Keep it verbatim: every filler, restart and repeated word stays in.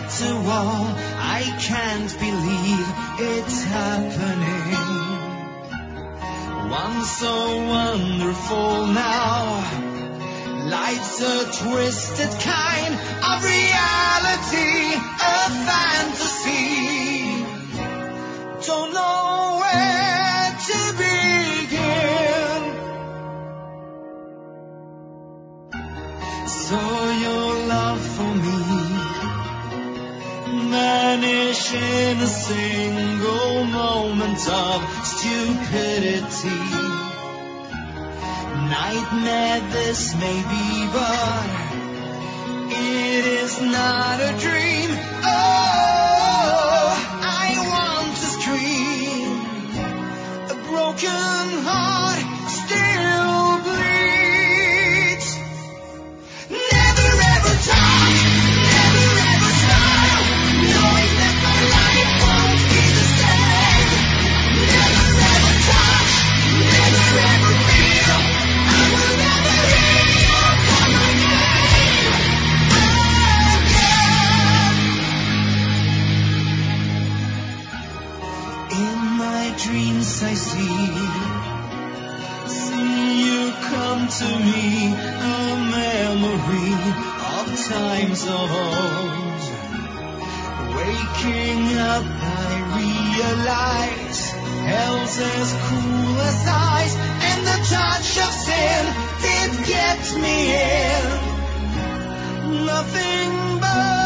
at the wall. I can't believe it's happening. Once so wonderful now, life's a twisted kind of reality, a fantasy. Don't know where to begin. So your love for me vanish in a single moment of stupidity. Nightmare this may be, but it is not a dream. Oh, I want to scream. A broken heart still bleeds. Never ever talk, never ever smile, knowing that my life won't be the same. Never ever touch, never ever feel. I will never hear you call my name again. In my dreams I see, see you come to me, a memory of times of old. Waking up I realize hell's as cool as ice, and the touch of sin did get me in. Nothing but